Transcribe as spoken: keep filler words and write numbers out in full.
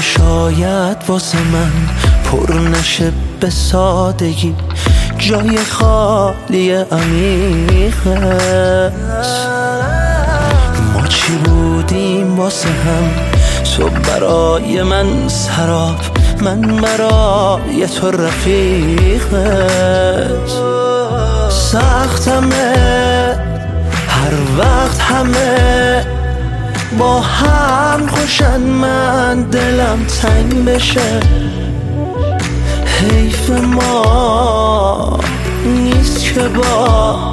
شاید واسه من پر نشه به سادگی، جای خالی عمیق است. ما چی بودیم واسه هم، تو برای من سراب، من برای تو رفیقت. سختمه هر وقت همه با هم خوشن، من دلم تنگ بشه. حیف ما نیست که با